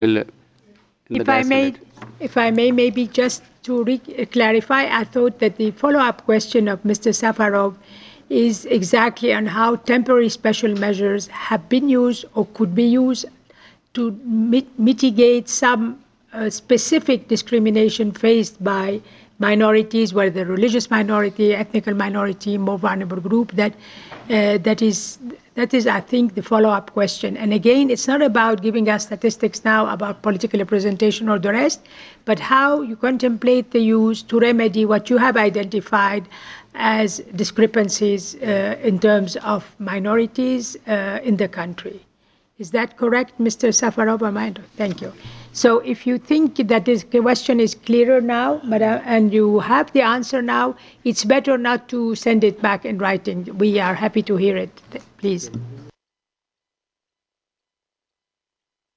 in the If I may, Gazinet. if I may, maybe just to clarify, I thought that the follow-up question of Mr. Safarov is exactly on how temporary special measures have been used or could be used to mitigate some specific discrimination faced by minorities, whether religious minority, ethnic minority, more vulnerable group. That is, I think, the follow-up question. And again, it's not about giving us statistics now about political representation or the rest, but how you contemplate the use to remedy what you have identified as discrepancies in terms of minorities in the country. Is that correct, Mr. Safarov? Thank you. So if you think that this question is clearer now, and you have the answer now, it's better not to send it back in writing. We are happy to hear it, please.